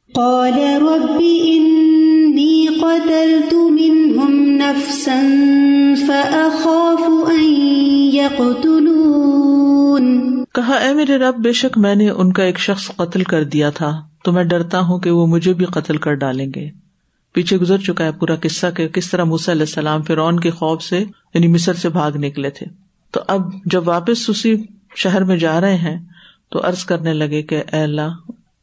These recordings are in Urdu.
قال رب انی قتلت منهم نفسا فأخاف ان یقتلون. کہا اے میرے رب، بے شک میں نے ان کا ایک شخص قتل کر دیا تھا تو میں ڈرتا ہوں کہ وہ مجھے بھی قتل کر ڈالیں گے. پیچھے گزر چکا ہے پورا قصہ کہ کس طرح موسیٰ علیہ السلام فرعون کے خوف سے یعنی مصر سے بھاگ نکلے تھے. تو اب جب واپس اسی شہر میں جا رہے ہیں تو عرض کرنے لگے کہ اے اللہ،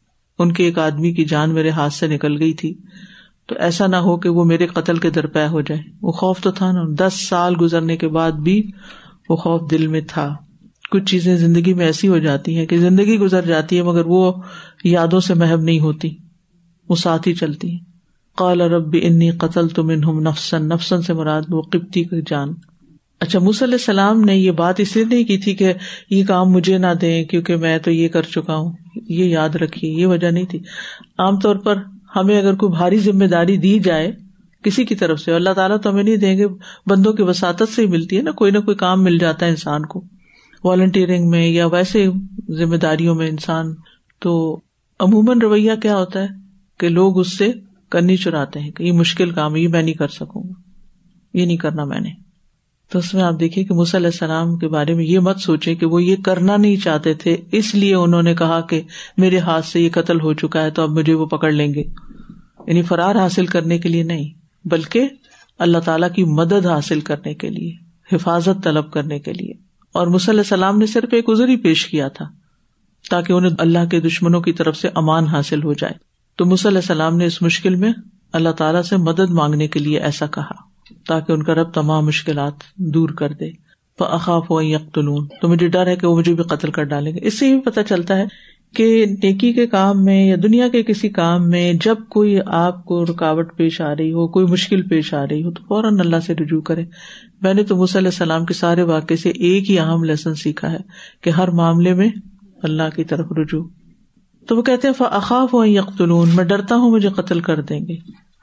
ان کے ایک آدمی کی جان میرے ہاتھ سے نکل گئی تھی، تو ایسا نہ ہو کہ وہ میرے قتل کے درپے ہو جائے. وہ خوف تو تھا نا، 10 سال گزرنے کے بعد بھی وہ خوف دل میں تھا. کچھ چیزیں زندگی میں ایسی ہو جاتی ہیں کہ زندگی گزر جاتی ہے مگر وہ یادوں سے محو نہیں ہوتی، وہ ساتھ ہی چلتی ہیں. قال رب انی قتلت منہم نفسا، نفسا سے مراد وہ قبطی کی جان. اچھا، موسیٰ علیہ السلام نے یہ بات اس لیے نہیں کی تھی کہ یہ کام مجھے نہ دیں کیونکہ میں تو یہ کر چکا ہوں، یہ یاد رکھیے، یہ وجہ نہیں تھی. عام طور پر ہمیں اگر کوئی بھاری ذمہ داری دی جائے کسی کی طرف سے، اللہ تعالیٰ تو ہمیں نہیں دیں گے، بندوں کی وساطت سے ہی ملتی ہے نا، کوئی نہ کوئی کام مل جاتا ہے انسان کو، والنٹیئرنگ میں یا ویسے ذمہ داریوں میں انسان. تو عموماً رویہ کیا ہوتا ہے کہ لوگ اس سے کرنی چراتے ہیں کہ یہ مشکل کام ہے، یہ میں نہیں کر سکوں گا، یہ نہیں کرنا میں نے. تو اس میں آپ دیکھیے کہ موسیٰ علیہ السلام کے بارے میں یہ مت سوچیں کہ وہ یہ کرنا نہیں چاہتے تھے اس لیے انہوں نے کہا کہ میرے ہاتھ سے یہ قتل ہو چکا ہے تو اب مجھے وہ پکڑ لیں گے. یعنی فرار حاصل کرنے کے لیے نہیں، بلکہ اللہ تعالیٰ کی مدد حاصل کرنے کے لیے، حفاظت طلب کرنے کے لیے. اور موسیٰ علیہ السلام نے صرف ایک عذر ہی پیش کیا تھا تاکہ انہیں اللہ کے دشمنوں کی طرف سے امان حاصل ہو جائے. تو موسیٰ علیہ السلام نے اس مشکل میں اللہ تعالیٰ سے مدد مانگنے کے لیے ایسا کہا تاکہ ان کا رب تمام مشکلات دور کر دے. فَأَخَافُ أَن يَقْتُلُونِ، تو مجھے ڈر ہے کہ وہ مجھے بھی قتل کر ڈالیں گے. اس سے یہ بھی پتہ چلتا ہے کہ نیکی کے کام میں یا دنیا کے کسی کام میں جب کوئی آپ کو رکاوٹ پیش آ رہی ہو، کوئی مشکل پیش آ رہی ہو، تو فوراً اللہ سے رجوع کرے. میں نے تو موسیٰ علیہ السلام کے سارے واقعے سے ایک ہی اہم لیسن سیکھا ہے کہ ہر معاملے میں اللہ کی طرف رجوع. تو وہ کہتے ہیں فَأَخَافُ أَن يَقْتُلُونِ، میں ڈرتا ہوں مجھے قتل کر دیں گے.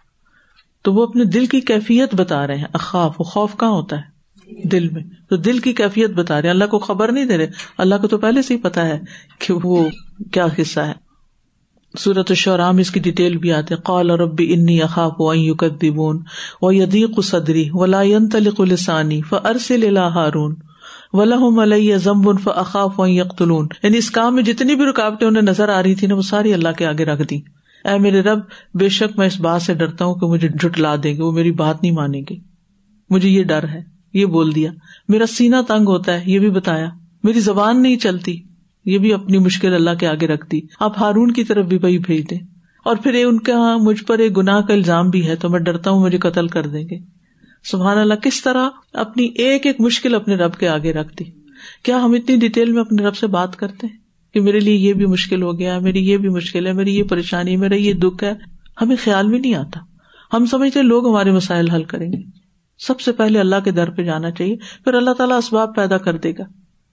تو وہ اپنے دل کی کیفیت بتا رہے ہیں. اخاف، خوف کہاں ہوتا ہے؟ دل میں. تو دل کی کیفیت بتا رہے ہیں، اللہ کو خبر نہیں دے رہے، اللہ کو تو پہلے سے ہی پتا ہے کہ وہ کیا قصہ ہے. سورۃ الشعراء میں اس کی ڈیٹیل بھی آتے. قال رب انی اخاف ان یکذبون ویضیق صدری ولا ینطلق لسانی فارسل الی ہارون وَلَهُمْ عَلَيَّ ذَنْبٌ فَأَخَافُ أَن يَقْتُلُونِ. یعنی اس کام میں جتنی بھی رکاوٹیں انہیں نظر آ رہی تھی نا، وہ ساری اللہ کے آگے رکھ دی. اے میرے رب، بے شک میں اس بات سے ڈرتا ہوں کہ مجھے جھٹلا دیں گے، وہ میری بات نہیں مانیں گے، مجھے یہ ڈر ہے. یہ بول دیا. میرا سینہ تنگ ہوتا ہے، یہ بھی بتایا. میری زبان نہیں چلتی، یہ بھی اپنی مشکل اللہ کے آگے رکھ دی. آپ ہارون کی طرف بھی وہی بھیج دیں. اور پھر ان کا مجھ پر ایک گناہ کا الزام بھی ہے تو میں ڈرتا ہوں مجھے قتل کر دیں گے. سبحان اللہ، کس طرح اپنی ایک ایک مشکل اپنے رب کے آگے رکھ دی. کیا ہم اتنی ڈیٹیل میں اپنے رب سے بات کرتے ہیں کہ میرے لیے یہ بھی مشکل ہو گیا، میری یہ بھی مشکل ہے، میری یہ پریشانی، میرا یہ دکھ ہے؟ ہمیں خیال بھی نہیں آتا. ہم سمجھتے لوگ ہمارے مسائل حل کریں گے. سب سے پہلے اللہ کے در پہ جانا چاہیے، پھر اللہ تعالیٰ اسباب پیدا کر دے گا.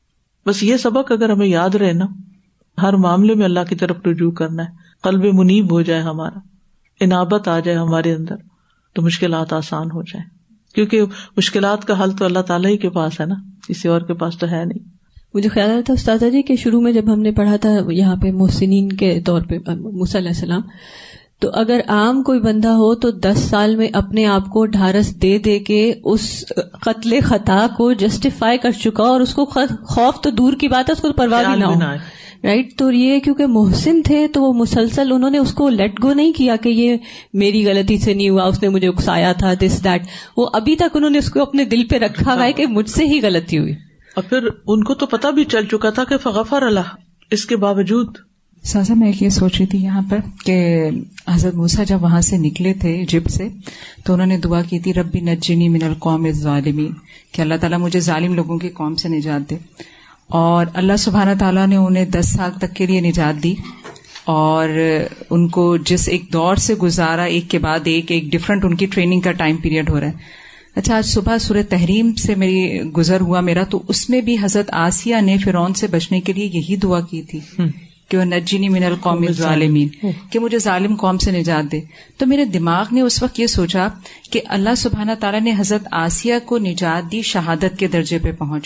بس یہ سبق اگر ہمیں یاد رہے نا، ہر معاملے میں اللہ کی طرف رجوع کرنا ہے، قلب منیب ہو جائے ہمارا، انابت آ جائے ہمارے اندر، تو مشکلات آسان ہو جائیں. کیونکہ مشکلات کا حل تو اللہ تعالیٰ ہی کے پاس ہے نا، کسی اور کے پاس تو ہے نہیں. مجھے خیال آتا استاذہ جی کہ شروع میں جب ہم نے پڑھا تھا یہاں پہ محسنین کے طور پہ موسیٰ علیہ السلام، تو اگر عام کوئی بندہ ہو تو 10 سال میں اپنے آپ کو ڈھارس دے دے کے اس قتل خطا کو جسٹیفائی کر چکا، اور اس کو خوف تو دور کی بات ہے، اس کو پرواہ بھی نہ ہو، رائٹ. تو یہ کیونکہ محسن تھے تو وہ مسلسل انہوں نے اس کو لیٹ گو نہیں کیا کہ یہ میری غلطی سے نہیں ہوا، اس نے مجھے اکسایا تھا، دس دیٹ. وہ ابھی تک انہوں نے اس کو اپنے دل پہ رکھا ہوا ہے کہ مجھ سے ہی غلطی ہوئی. اور پھر ان کو تو پتہ بھی چل چکا تھا کہ فغفر اللہ، اس کے باوجود. سازا میں یہ سوچ رہی تھی یہاں پر کہ حضرت موسیٰ جب وہاں سے نکلے تھے ایجپٹ سے تو انہوں نے دعا کی تھی ربی نجنی من القوم الظالمین، کہ اللہ تعالیٰ مجھے ظالم لوگوں کی قوم سے نجات دے. اور اللہ سبحانہ تعالیٰ نے انہیں 10 سال تک کے لیے نجات دی، اور ان کو جس ایک دور سے گزارا، ایک کے بعد ایک ڈفرنٹ ان کی ٹریننگ کا ٹائم پیریڈ ہو رہا ہے. اچھا، آج صبح سورہ تحریم سے میری گزر ہوا میرا، تو اس میں بھی حضرت آسیہ نے فرعون سے بچنے کے لیے یہی دعا کی تھی کہ وہ نجنی من القوم الظالمین، کہ مجھے ظالم قوم سے نجات دے. تو میرے دماغ نے اس وقت یہ سوچا کہ اللہ سبحانہ تعالیٰ نے حضرت آسیہ کو نجات دی شہادت کے درجے پہ پہنچ کر،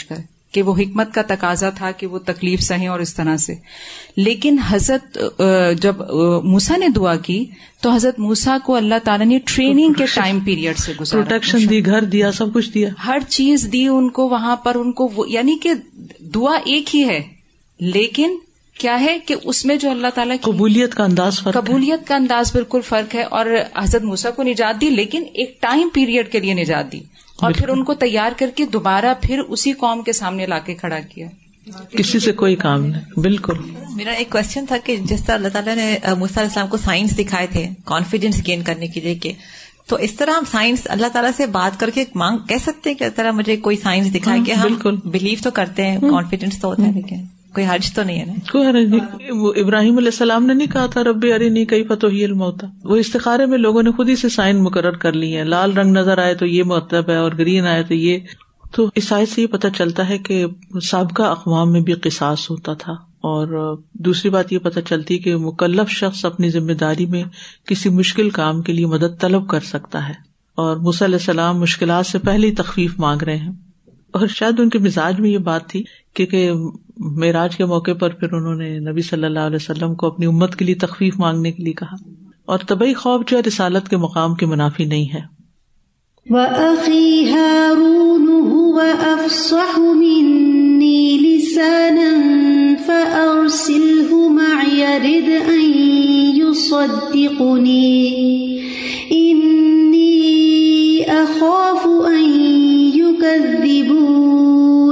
کہ وہ حکمت کا تقاضا تھا کہ وہ تکلیف سہیں اور اس طرح سے. لیکن حضرت جب موسیٰ نے دعا کی تو حضرت موسیٰ کو اللہ تعالیٰ نے ٹریننگ کے ٹائم پیریڈ سے گزارا, پروٹیکشن دی, گھر دیا, سب کچھ دیا, ہر چیز دی ان کو وہاں پر. ان کو یعنی کہ دعا ایک ہی ہے, لیکن کیا ہے کہ اس میں جو اللہ تعالیٰ کی قبولیت کا انداز فرق, قبولیت کا انداز بالکل فرق ہے. اور حضرت موسیٰ کو نجات دی, لیکن ایک ٹائم پیریڈ کے لیے نجات دی, اور پھر ان کو تیار کر کے دوبارہ پھر اسی قوم کے سامنے لا کے کھڑا کیا. کسی سے کوئی کام نہیں. بالکل. میرا ایک کوشچن تھا کہ جس طرح اللہ تعالیٰ نے موسیٰ علیہ السلام کو سائنس دکھائے تھے کانفیڈینس گین کرنے کے لیے, کہ تو اس طرح ہم سائنس اللہ تعالیٰ سے بات کر کے مانگ کہہ سکتے ہیں کہ اس طرح مجھے کوئی سائنس دکھائے, کہ ہم بلیو تو کرتے ہیں, کانفیڈینس تو ہوتا ہے, لیکن کوئی حرج تو نہیں ہے نا. کوئی حرج نہیں. وہ ابراہیم علیہ السلام نے نہیں کہا تھا ربی ارنی کیف تحیی الموتی؟ وہ استخارے میں لوگوں نے خود ہی سے سائن مقرر کر لی ہے, لال رنگ نظر آئے تو یہ مطلب ہے, اور گرین آئے تو یہ. تو اس آیت سے یہ پتہ چلتا ہے کہ سابقہ اقوام میں بھی قصاص ہوتا تھا. اور دوسری بات یہ پتہ چلتی کہ مکلف شخص اپنی ذمہ داری میں کسی مشکل کام کے لیے مدد طلب کر سکتا ہے, اور موسیٰ علیہ السلام مشکلات سے پہلے ہی تخفیف مانگ رہے ہیں. اور شاید ان کے مزاج میں یہ بات تھی کہ معراج کے موقع پر پھر انہوں نے نبی صلی اللہ علیہ وسلم کو اپنی امت کے لیے تخفیف مانگنے کے لیے کہا, اور طبعی خوف جو ہے رسالت کے مقام کے منافی نہیں ہے. وَأَخِي هَارُونُ هُوَ أَفْصَحُ مِنِّي لِسَانًا فَأَرْسِلْهُ مَعِيَ رِدْ أَن يُصَدِّقُنِي إِنِّي أَخَافُ أَن يُكَذِّبُونِ.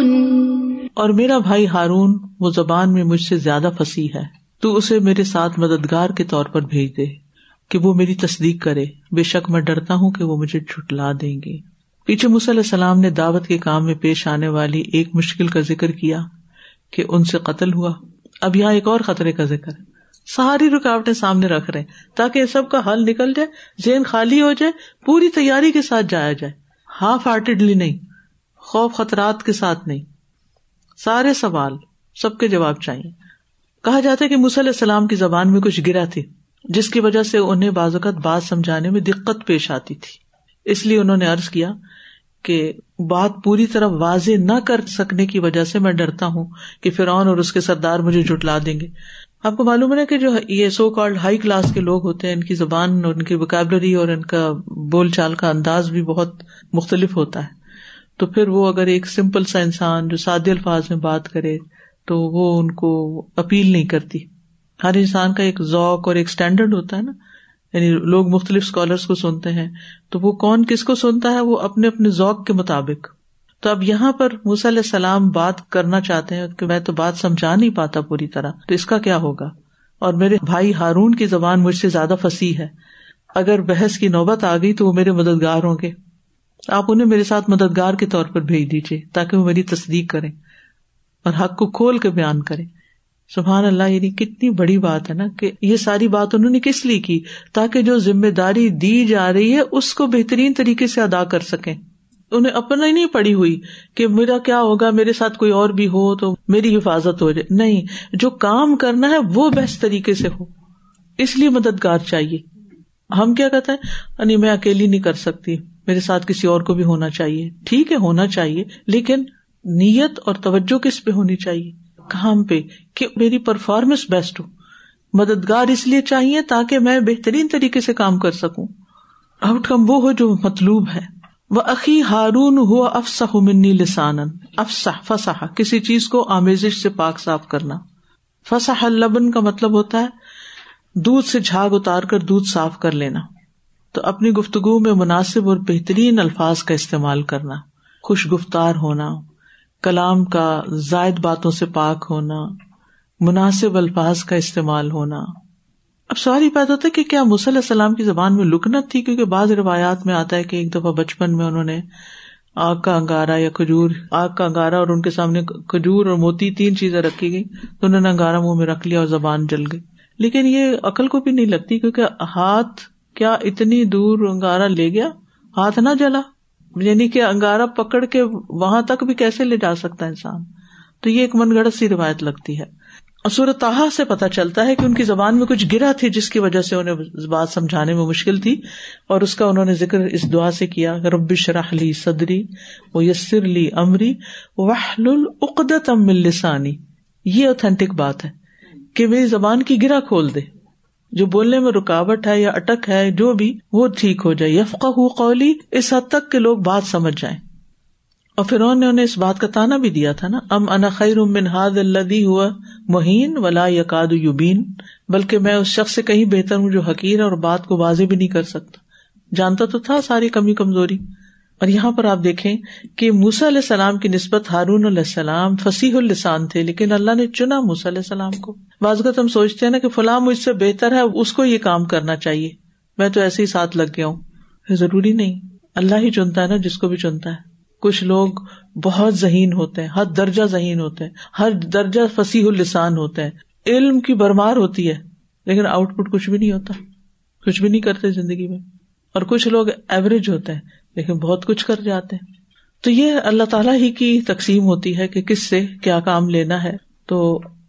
اور میرا بھائی ہارون وہ زبان میں مجھ سے زیادہ فصیح ہے, تو اسے میرے ساتھ مددگار کے طور پر بھیج دے کہ وہ میری تصدیق کرے, بے شک میں ڈرتا ہوں کہ وہ مجھے جھٹلا دیں گے. پیچھے موسیٰ علیہ السلام نے دعوت کے کام میں پیش آنے والی ایک مشکل کا ذکر کیا کہ ان سے قتل ہوا. اب یہاں ایک اور خطرے کا ذکر ہے. ساری رکاوٹیں سامنے رکھ رہے ہیں تاکہ سب کا حل نکل جائے, ذہن خالی ہو جائے, پوری تیاری کے ساتھ جایا جائے, ہاف ہارٹیڈلی نہیں, خوف خطرات کے ساتھ نہیں. سارے سوال سب کے جواب چاہیے. کہا جاتا ہے کہ موسیٰ علیہ السلام کی زبان میں کچھ گرا تھی, جس کی وجہ سے انہیں بعض اوقات بات سمجھانے میں دقت پیش آتی تھی. اس لیے انہوں نے عرض کیا کہ بات پوری طرح واضح نہ کر سکنے کی وجہ سے میں ڈرتا ہوں کہ فرعون اور اس کے سردار مجھے جھٹلا دیں گے. آپ کو معلوم ہے کہ جو یہ سو کالڈ ہائی کلاس کے لوگ ہوتے ہیں, ان کی زبان اور ان کی وکیبلری اور ان کا بول چال کا انداز بھی بہت مختلف ہوتا ہے. تو پھر وہ اگر ایک سمپل سا انسان جو سادے الفاظ میں بات کرے تو وہ ان کو اپیل نہیں کرتی. ہر انسان کا ایک ذوق اور ایک سٹینڈرڈ ہوتا ہے نا, یعنی لوگ مختلف اسکالرس کو سنتے ہیں تو وہ کون کس کو سنتا ہے وہ اپنے اپنے ذوق کے مطابق. تو اب یہاں پر موسیٰ علیہ السلام بات کرنا چاہتے ہیں کہ میں تو بات سمجھا نہیں پاتا پوری طرح, تو اس کا کیا ہوگا, اور میرے بھائی ہارون کی زبان مجھ سے زیادہ فصیح ہے, اگر بحث کی نوبت آ گئی تو وہ میرے مددگار ہوں گے, آپ انہیں میرے ساتھ مددگار کے طور پر بھیج دیجیے تاکہ وہ میری تصدیق کریں اور حق کو کھول کے بیان کریں. سبحان اللہ, یعنی کتنی بڑی بات ہے نا کہ یہ ساری بات انہوں نے کس لیے کی, تاکہ جو ذمہ داری دی جا رہی ہے اس کو بہترین طریقے سے ادا کر سکیں. انہیں اپنا ہی نہیں پڑی ہوئی کہ میرا کیا ہوگا, میرے ساتھ کوئی اور بھی ہو تو میری حفاظت ہو جائے. نہیں, جو کام کرنا ہے وہ بیسٹ طریقے سے ہو, اس لیے مددگار چاہیے. ہم کیا کہتے ہیں, نہیں میں اکیلی نہیں کر سکتی, میرے ساتھ کسی اور کو بھی ہونا چاہیے. ٹھیک ہے ہونا چاہیے, لیکن نیت اور توجہ کس پہ ہونی چاہیے, کام پہ, کہ میری پرفارمنس بیسٹ ہو. مددگار اس لیے چاہیے تاکہ میں بہترین طریقے سے کام کر سکوں, آؤٹ کم وہ ہو جو مطلوب ہے. وَأَخِي هَارُونُ هُوَ أَفْصَحُ مِنِّي لِسَانًا. افصح, فصح, کسی چیز کو آمیزش سے پاک صاف کرنا. فصح اللبن کا مطلب ہوتا ہے دودھ سے جھاگ اتار کر دودھ صاف کر لینا. تو اپنی گفتگو میں مناسب اور بہترین الفاظ کا استعمال کرنا, خوش گفتار ہونا, کلام کا زائد باتوں سے پاک ہونا, مناسب الفاظ کا استعمال ہونا. اب سوال یہ پیدا ہوتا ہے کہ کیا موسیٰ علیہ السلام کی زبان میں لکنت تھی, کیونکہ بعض روایات میں آتا ہے کہ ایک دفعہ بچپن میں انہوں نے آگ کا انگارہ یا کھجور, آگ کا انگارہ اور ان کے سامنے کھجور اور موتی, 3 چیزیں رکھی گئی, تو انہوں نے انگارہ منہ میں رکھ لیا اور زبان جل گئی. لیکن یہ عقل کو بھی نہیں لگتی, کیونکہ ہاتھ کیا اتنی دور انگارہ لے گیا, ہاتھ نہ جلا, یعنی کہ انگارہ پکڑ کے وہاں تک بھی کیسے لے جا سکتا ہے انسان. تو یہ ایک من گھڑت سی روایت لگتی ہے. اور سورۃ طٰہٰ سے پتہ چلتا ہے کہ ان کی زبان میں کچھ گرا تھی جس کی وجہ سے انہیں بات سمجھانے میں مشکل تھی، اور اس کا انہوں نے ذکر اس دعا سے کیا، رب اشرح لی صدری ویسر لی امری واحلل عقدۃ من لسانی. یہ اوتھینٹک بات ہے کہ میری زبان کی گرا کھول دے، جو بولنے میں رکاوٹ ہے یا اٹک ہے جو بھی، وہ ٹھیک ہو جائے. یفقہوا قولی، اس حد تک کہ لوگ بات سمجھ جائیں. اور فرعون نے انہیں اس بات کا طعنہ بھی دیا تھا نا، ام انا خیر من ھذا الذی ھو مہین ولا یکاد یبین، بلکہ میں اس شخص سے کہیں بہتر ہوں جو حقیر اور بات کو واضح بھی نہیں کر سکتا. جانتا تو تھا ساری کمی کمزوری. اور یہاں پر آپ دیکھیں کہ موسیٰ علیہ السلام کی نسبت ہارون علیہ السلام فصیح اللسان تھے، لیکن اللہ نے چنا موسیٰ علیہ السلام کو. بعض اوقات ہم سوچتے ہیں نا کہ فلاں مجھ سے بہتر ہے، اس کو یہ کام کرنا چاہیے، میں تو ایسے ہی ساتھ لگ گیا ہوں. ضروری نہیں، اللہ ہی چنتا ہے نا جس کو بھی چنتا ہے. کچھ لوگ بہت ذہین ہوتے ہیں، ہر درجہ ذہین ہوتے ہیں، ہر درجہ فصیح اللسان ہوتے ہیں، علم کی بھرمار ہوتی ہے، لیکن آؤٹ پٹ کچھ بھی نہیں ہوتا، کچھ بھی نہیں کرتے زندگی میں. اور کچھ لوگ ایوریج ہوتے ہیں لیکن بہت کچھ کر جاتے ہیں. تو یہ اللہ تعالیٰ ہی کی تقسیم ہوتی ہے کہ کس سے کیا کام لینا ہے. تو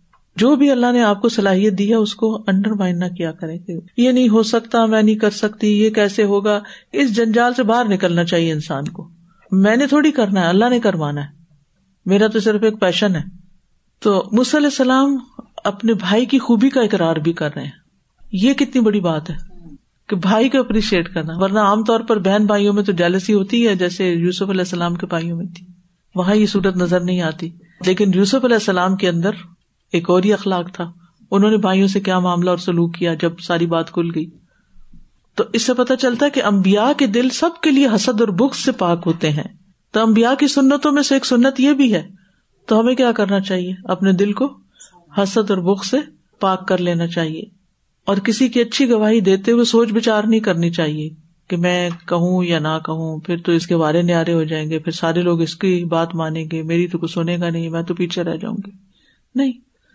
جو بھی اللہ نے آپ کو صلاحیت دی ہے اس کو انڈر مائن نہ کیا کریں کہ یہ نہیں ہو سکتا، میں نہیں کر سکتی، یہ کیسے ہوگا. اس جنجال سے باہر نکلنا چاہیے انسان کو. میں نے تھوڑی کرنا ہے، اللہ نے کروانا ہے، میرا تو صرف ایک پیشن ہے. تو موسیٰ علیہ السلام اپنے بھائی کی خوبی کا اقرار بھی کر رہے ہیں. یہ کتنی بڑی بات ہے کہ بھائی کو اپریشیٹ کرنا. ورنہ عام طور پر بہن بھائیوں میں تو جیلسی ہوتی ہے، جیسے یوسف علیہ السلام کے بھائیوں میں تھی. وہاں یہ صورت نظر نہیں آتی، لیکن یوسف علیہ السلام کے اندر ایک اور ہی اخلاق تھا. انہوں نے بھائیوں سے کیا معاملہ اور سلوک کیا جب ساری بات کھل گئی. تو اس سے پتہ چلتا ہے کہ انبیاء کے دل سب کے لیے حسد اور بغض سے پاک ہوتے ہیں. تو انبیاء کی سنتوں میں سے ایک سنت یہ بھی ہے. تو ہمیں کیا کرنا چاہیے؟ اپنے دل کو حسد اور بغض سے پاک کر لینا چاہیے. اور کسی کی اچھی گواہی دیتے ہوئے سوچ بچار نہیں کرنی چاہیے کہ میں کہوں یا نہ کہوں، پھر تو اس کے بارے نیارے ہو جائیں گے، پھر سارے لوگ اس کی بات مانیں گے، میری تو کوئی سنے گا نہیں، میں تو پیچھے رہ جاؤں گی. نہیں،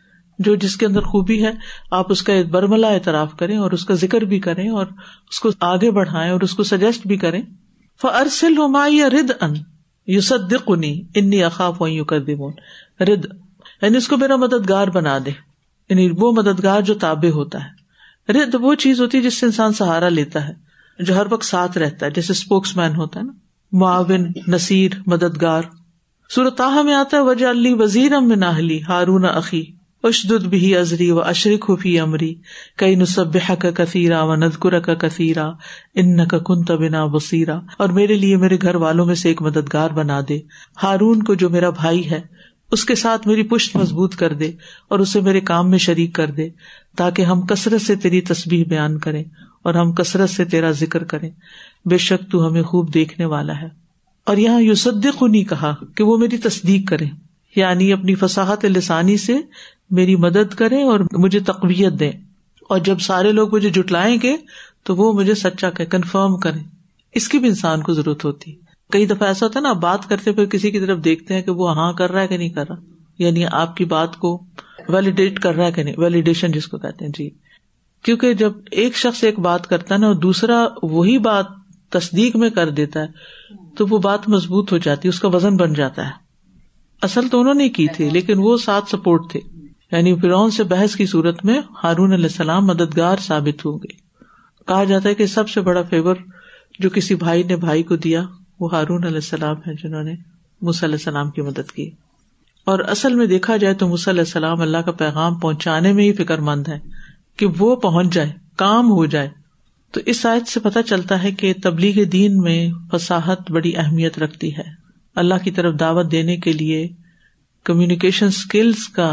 جو جس کے اندر خوبی ہے آپ اس کا برملا اعتراف کریں اور اس کا ذکر بھی کریں اور اس کو آگے بڑھائیں اور اس کو سجیسٹ بھی کریں. فَأَرْسِلْهُ مَعِيَ رِدْءًا يُصَدِّقُنِي إِنِّي أَخَافُ أَن يُكَذِّبُونِ. رد یعنی اس کو میرا مددگار بنا دے، یعنی وہ مددگار جو تابع ہوتا ہے. رد وہ چیز ہوتی ہے جس سے انسان سہارا لیتا ہے، جو ہر وقت ساتھ رہتا ہے، جیسے اسپوکس مین ہوتا ہے نا، معاون، نصیر، مددگار. سورۃ طٰہٰ میں آتا ہے وَاجْعَل لِّي وَزِيرًا مِّنْ أَهْلِي هَارُونَ أَخِي اشدد به ازری واشرکه فی امری کی نسبحک کثیرا ونذکرک کثیرا انک کنت بنا بصیرا. اور میرے لیے میرے گھر والوں میں سے ایک مددگار بنا دے، ہارون کو جو میرا بھائی ہے، اس کے ساتھ میری پشت مضبوط کر دے اور اسے میرے کام میں شریک کر دے، تاکہ ہم کثرت سے تیری تسبیح بیان کریں اور ہم کثرت سے تیرا ذکر کریں. بے شک تو ہمیں خوب دیکھنے والا ہے. اور یہاں یصدقنی کہا کہ وہ میری تصدیق کریں، یعنی اپنی فصاحت لسانی سے میری مدد کریں اور مجھے تقویت دیں. اور جب سارے لوگ مجھے جھٹلائیں گے تو وہ مجھے سچا کہ کنفرم کریں. اس کی بھی انسان کو ضرورت ہوتی ہے. کئی دفعہ ایسا ہوتا ہے نا، آپ بات کرتے پھر کسی کی طرف دیکھتے ہیں کہ وہ ہاں کر رہا ہے کہ نہیں کر رہا، یعنی آپ کی بات کو ویلیڈیٹ کر رہا ہے کہ نہیں، ویلیڈیشن جس کو کہتے ہیں. جی، کیونکہ جب ایک شخص ایک بات کرتا ہے نا اور دوسرا وہی بات تصدیق میں کر دیتا ہے تو وہ بات مضبوط ہو جاتی ہے، اس کا وزن بن جاتا ہے. اصل تو انہوں نے کی تھی لیکن وہ ساتھ سپورٹ تھے. یعنی فرعون سے بحث کی صورت میں ہارون علیہ السلام مددگار ثابت ہوں گے. کہا جاتا ہے کہ سب سے بڑا فیور جو کسی بھائی نے بھائی کو دیا وہ ہارون علیہ السلام ہے، جنہوں نے موسیٰ علیہ السلام کی مدد کی. اور اصل میں دیکھا جائے تو موسیٰ علیہ السلام اللہ کا پیغام پہنچانے میں ہی فکر مند ہے کہ وہ پہنچ جائے، کام ہو جائے. تو اس آیت سے پتہ چلتا ہے کہ تبلیغ دین میں فصاحت بڑی اہمیت رکھتی ہے. اللہ کی طرف دعوت دینے کے لیے کمیونیکیشن سکلز کا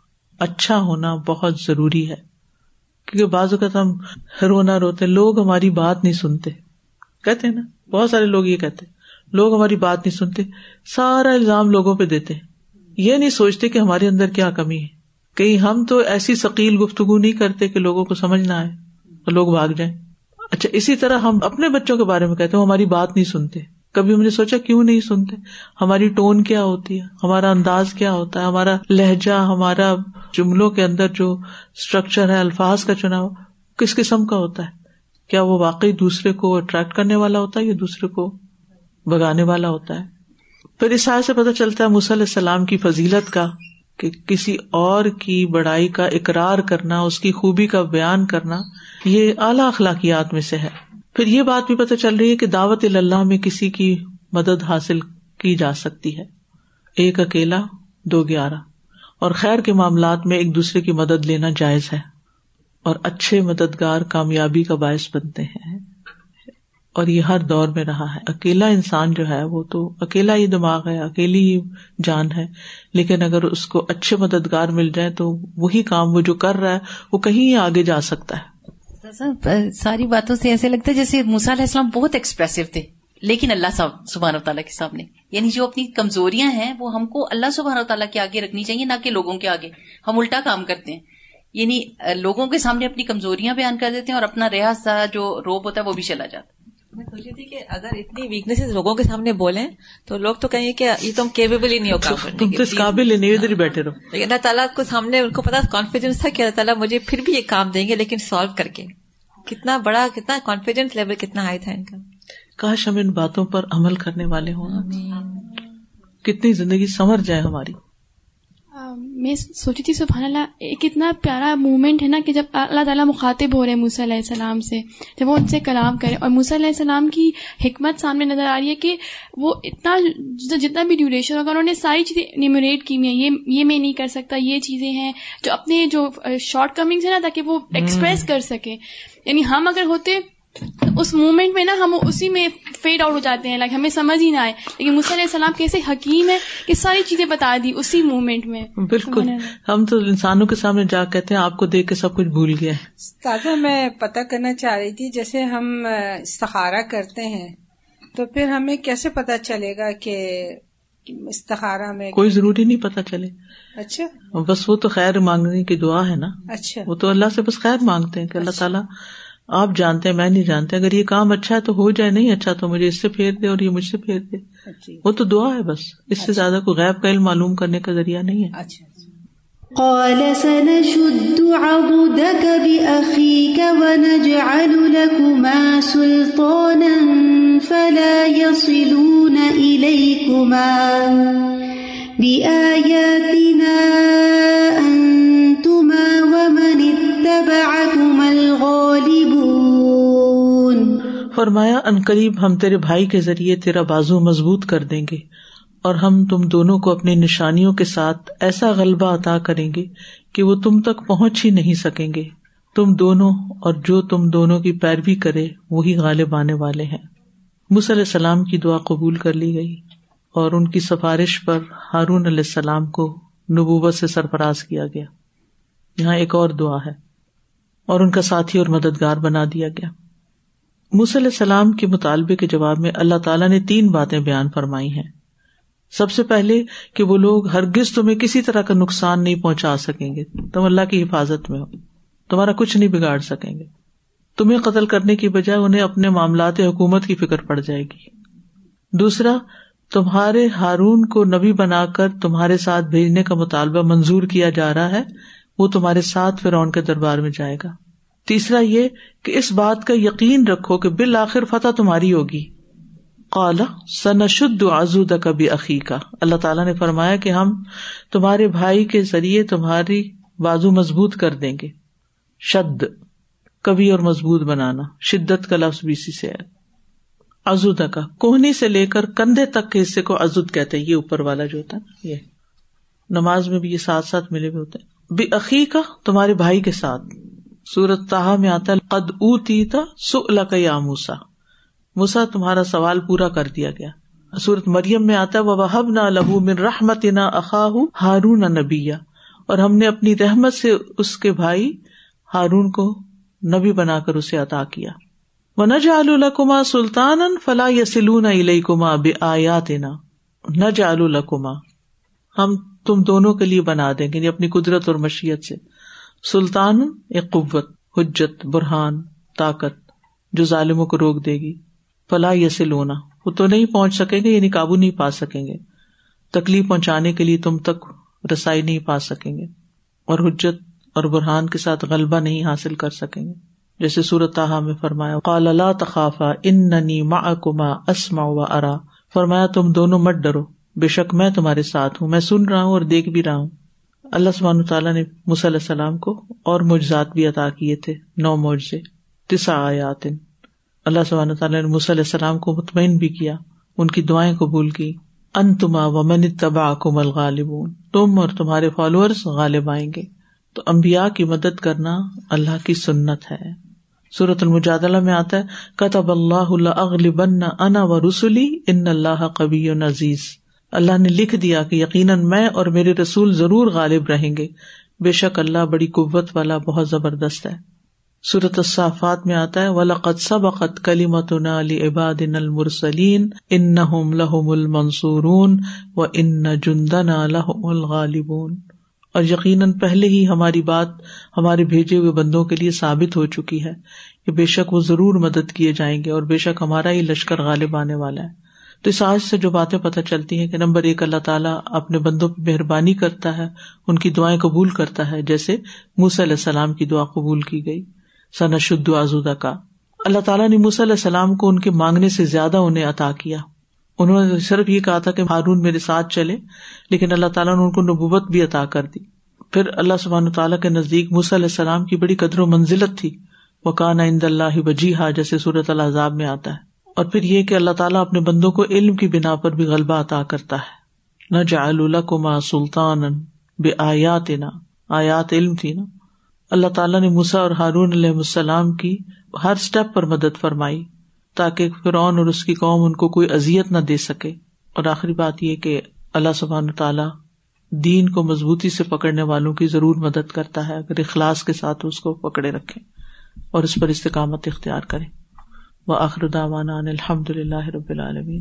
اچھا ہونا بہت ضروری ہے. کیونکہ بعض اوقات ہم رونا روتے، لوگ ہماری بات نہیں سنتے، کہتے ہیں نا، بہت سارے لوگ یہ کہتے ہیں لوگ ہماری بات نہیں سنتے، سارا الزام لوگوں پہ دیتے ہیں، یہ نہیں سوچتے کہ ہمارے اندر کیا کمی ہے. کہیں ہم تو ایسی ثقیل گفتگو نہیں کرتے کہ لوگوں کو سمجھ نہ آئے اور لوگ بھاگ جائیں. اچھا، اسی طرح ہم اپنے بچوں کے بارے میں کہتے ہیں ہماری بات نہیں سنتے. کبھی ہم نے سوچا کیوں نہیں سنتے؟ ہماری ٹون کیا ہوتی ہے، ہمارا انداز کیا ہوتا ہے، ہمارا لہجہ، ہمارا جملوں کے اندر جو اسٹرکچر ہے، الفاظ کا چناؤ کس قسم کا ہوتا ہے؟ کیا وہ واقعی دوسرے کو اٹریکٹ کرنے والا ہوتا ہے یا دوسرے کو بھگانے والا ہوتا ہے؟ پھر اس آیت سے پتہ چلتا ہے موسیٰ علیہ السلام کی فضیلت کا کہ کسی اور کی بڑائی کا اقرار کرنا، اس کی خوبی کا بیان کرنا، یہ اعلیٰ اخلاقیات میں سے ہے. پھر یہ بات بھی پتہ چل رہی ہے کہ دعوت اللہ میں کسی کی مدد حاصل کی جا سکتی ہے، 1 اکیلا 2 11، اور خیر کے معاملات میں ایک دوسرے کی مدد لینا جائز ہے، اور اچھے مددگار کامیابی کا باعث بنتے ہیں. اور یہ ہر دور میں رہا ہے. اکیلا انسان جو ہے وہ تو اکیلا ہی دماغ ہے، اکیلی ہی جان ہے، لیکن اگر اس کو اچھے مددگار مل جائے تو وہی کام وہ جو کر رہا ہے وہ کہیں آگے جا سکتا ہے. ساری باتوں سے ایسے لگتا ہے جیسے موسیٰ علیہ السلام بہت ایکسپریسو تھے، لیکن اللہ سبحانہ وتعالیٰ کے سامنے، یعنی جو اپنی کمزوریاں ہیں وہ ہم کو اللہ سبحانہ وتعالیٰ کے آگے رکھنی چاہیے، نہ کہ لوگوں کے آگے. ہم الٹا کام کرتے ہیں، یعنی لوگوں کے سامنے اپنی کمزوریاں بیان کر دیتے ہیں اور اپنا رہا سا جو روب ہوتا ہے وہ بھی چلا جاتا ہے. میں سوچ رہی تھی کہ اگر اتنی ویکنیسز لوگوں کے سامنے بولیں تو لوگ تو کہیں کہ یہ تم کیپیبل ہی نہیں ہو کام کرنے تم تو اس قابل ہی نہیں، ادھر ہی بیٹھے رہو. لیکن اللہ تعالیٰ کو سامنے ان کو پتا کانفیڈینس تھا کہ اللہ تعالیٰ مجھے پھر بھی یہ کام دیں گے، لیکن سالو کر کے. کتنا بڑا، کتنا کانفیڈینس لیول کتنا ہائی تھا ان کا. کاش ہم ان باتوں پر عمل کرنے والے ہوں، کتنی زندگی سنور جائے ہماری. میں سوچی تھی سبحان اللہ، ایک اتنا پیارا مومنٹ ہے نا کہ جب اللہ تعالیٰ مخاطب ہو رہے ہیں موسیٰ علیہ السلام سے، جب وہ ان سے کلام کرے، اور موسیٰ علیہ السلام کی حکمت سامنے نظر آ رہی ہے کہ وہ اتنا جتنا بھی ڈیوریشن ہوگا انہوں نے ساری چیزیں انیموریٹ کی ہوئی ہیں، یہ میں نہیں کر سکتا، یہ چیزیں ہیں جو اپنے جو شارٹ کمنگز ہیں نا تاکہ وہ ایکسپریس کر سکے. یعنی ہم اگر ہوتے اس مومنٹ میں نا ہم اسی میں فیڈ آؤٹ ہو جاتے ہیں، ہمیں سمجھ ہی نہ آئے. لیکن موسیٰ علیہ السلام کیسے حکیم ہے کہ ساری چیزیں بتا دی اسی مومنٹ میں. بالکل، ہم تو انسانوں کے سامنے جا کہتے ہیں آپ کو دیکھ کے سب کچھ بھول گیا. استاذہ میں پتہ کرنا چاہ رہی تھی، جیسے ہم استخارہ کرتے ہیں تو پھر ہمیں کیسے پتہ چلے گا کہ استخارہ میں کوئی ضروری نہیں پتہ چلے. اچھا، بس وہ تو خیر مانگنے کی دعا ہے نا. اچھا، وہ تو اللہ سے بس خیر مانگتے ہیں کہ اللہ تعالیٰ آپ جانتے ہیں، میں نہیں جانتے، اگر یہ کام اچھا ہے تو ہو جائے، نہیں اچھا تو مجھے اس سے پھیر دے اور یہ مجھ سے پھیر دے. وہ تو دعا ہے بس، اس سے زیادہ کوئی غیب کا علم معلوم کرنے کا ذریعہ نہیں ہے. قال سنشد عضدك بأخيك ونجعل لكما سلطانا فلا يصلون إليكما بآياتنا أنتما ومن اتبعكما الغالبون. فرمایا عنقریب ہم تیرے بھائی کے ذریعے تیرا بازو مضبوط کر دیں گے، اور ہم تم دونوں کو اپنی نشانیوں کے ساتھ ایسا غلبہ عطا کریں گے کہ وہ تم تک پہنچ ہی نہیں سکیں گے. تم دونوں اور جو تم دونوں کی پیروی کرے وہی غالب آنے والے ہیں. موسیٰ علیہ السلام کی دعا قبول کر لی گئی اور ان کی سفارش پر ہارون علیہ السلام کو نبوت سے سرفراز کیا گیا. یہاں ایک اور دعا ہے، اور ان کا ساتھی اور مددگار بنا دیا گیا. موسیٰ علیہ السلام کے مطالبے کے جواب میں اللہ تعالیٰ نے 3 باتیں بیان فرمائی ہیں. سب سے پہلے کہ وہ لوگ ہرگز تمہیں کسی طرح کا نقصان نہیں پہنچا سکیں گے، تم اللہ کی حفاظت میں ہو، تمہارا کچھ نہیں بگاڑ سکیں گے. تمہیں قتل کرنے کی بجائے انہیں اپنے معاملات حکومت کی فکر پڑ جائے گی. دوسرا، تمہارے ہارون کو نبی بنا کر تمہارے ساتھ بھیجنے کا مطالبہ منظور کیا جا رہا ہے، وہ تمہارے ساتھ فرعون کے دربار میں جائے گا. تیسرا یہ کہ اس بات کا یقین رکھو کہ بالآخر فتح تمہاری ہوگی. قال سنشد عضدک بأخیک، اللہ تعالیٰ نے فرمایا کہ ہم تمہارے بھائی کے ذریعے تمہاری بازو مضبوط کر دیں گے. شد کبھی اور مضبوط بنانا، شدت کا لفظ بھی اسی سے ہے. عضدک کوہنی سے لے کر کندھے تک کے حصے کو عضد کہتے ہیں، یہ اوپر والا جو ہوتا ہے، یہ نماز میں بھی یہ ساتھ ساتھ ملے ہوئے ہوتے ہیں. بأخیک تمہارے بھائی کے ساتھ. سورۃ طٰہٰ میں آتا ہے قد اوتیت سؤلک یا موسیٰ، موسیٰ تمہارا سوال پورا کر دیا گیا. سورۃ مریم میں آتا ہے وَوَهَبْنَا لَهُ مِن رَحْمَتِنَا أَخَاهُ ہارون نبیًّا، اور ہم نے اپنی رحمت سے اس کے بھائی ہارون کو نبی بنا کر اسے عطا کیا. وَنَجْعَلُ لَكُمَا سُلْطَانًا فَلَا يَصِلُونَ إِلَيْكُمَا بِآيَاتِنَا، نَجْعَلُ لَكُمَا ہم تم دونوں کے لیے بنا دیں گے، یعنی اپنی قدرت اور مشیت سے. سلطان ایک قوت، حجت، برہان، طاقت جو ظالموں کو روک دے گی. فلا یصلون وہ تو نہیں پہنچ سکیں گے، یعنی قابو نہیں پا سکیں گے، تکلیف پہنچانے کے لیے تم تک رسائی نہیں پا سکیں گے، اور حجت اور برہان کے ساتھ غلبہ نہیں حاصل کر سکیں گے. جیسے سورۃ طٰہٰ میں فرمایا قال لا تخافا اننی معکما اسمع وارى، فرمایا تم دونوں مت ڈرو، بے شک میں تمہارے ساتھ ہوں، میں سن رہا ہوں اور دیکھ بھی رہا ہوں. اللہ سبحانہ وتعالیٰ نے موسیٰ علیہ السلام کو اور معجزات بھی عطا کیے تھے، 9 معجزے، 9 آیات. اللہ سبحانہ وتعالیٰ نے موسیٰ علیہ السلام کو مطمئن بھی کیا، ان کی دعائیں قبول کی. انتما ومن اتبعکم الغالبون، تم اور تمہارے فالوورز غالب آئیں گے. تو انبیاء کی مدد کرنا اللہ کی سنت ہے. سورۃ المجادلہ میں آتا ہے کتب اللہ لأغلبن انا ورسلی ان اللہ قوی عزیز. اللہ نے لکھ دیا کہ یقیناً میں اور میرے رسول ضرور غالب رہیں گے، بے شک اللہ بڑی قوت والا، بہت زبردست ہے. سورۃ الصافات میں آتا ہے وَلَقَدْ سَبَقَتْ كَلِمَتُنَا لِعِبَادِنَا الْمُرْسَلِينَ إِنَّهُمْ لَهُمُ الْمَنْصُورُونَ وَإِنَّ جُنْدَنَا لَهُمُ الْغَالِبُونَ. اور یقیناً پہلے ہی ہماری بات ہمارے بھیجے ہوئے بندوں کے لیے ثابت ہو چکی ہے کہ بے شک وہ ضرور مدد کیے جائیں گے اور بے شک ہمارا ہی لشکر غالب آنے والا ہے. تو اس آج سے جو باتیں پتہ چلتی ہیں کہ نمبر 1 اللہ تعالیٰ اپنے بندوں پہ مہربانی کرتا ہے، ان کی دعائیں قبول کرتا ہے، جیسے موسیٰ علیہ السلام کی دعا قبول کی گئی. سنشد عضدک، اللہ تعالیٰ نے موسیٰ علیہ السلام کو ان کے مانگنے سے زیادہ انہیں عطا کیا. انہوں نے صرف یہ کہا تھا کہ ہارون میرے ساتھ چلے، لیکن اللہ تعالیٰ نے ان کو نبوت بھی عطا کر دی. پھر اللہ سبحانہ تعالیٰ کے نزدیک موسیٰ علیہ السلام کی بڑی قدر و منزلت تھی. وَكَانَ عِندَ اللَّهِ وَجِيهًا، جیسے سورۃ الاحزاب میں آتا ہے. اور پھر یہ کہ اللہ تعالیٰ اپنے بندوں کو علم کی بنا پر بھی غلبہ عطا کرتا ہے. نَجْعَلُ لَكُمَا سُلْطَانًا بِآيَاتِنَا، آیات علم تھی نا. اللہ تعالیٰ نے موسیٰ اور ہارون علیہ السلام کی ہر سٹیپ پر مدد فرمائی تاکہ فرعون اور اس کی قوم ان کو کوئی اذیت نہ دے سکے. اور آخری بات یہ کہ اللہ سبحانہ تعالیٰ دین کو مضبوطی سے پکڑنے والوں کی ضرور مدد کرتا ہے اگر اخلاص کے ساتھ اس کو پکڑے رکھیں اور اس پر استقامت اختیار کریں. وآخر دعوانا ان الحمد للہ رب العالمین.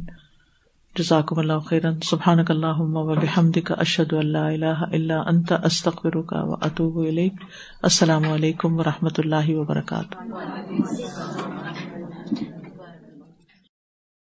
جزاکم اللہ خیرا. سبحانک اللہم وبحمدک، اشہد ان لا الہ الا انت، استغفرک واتوب الیک. السلام علیکم ورحمۃ اللہ وبرکاتہ.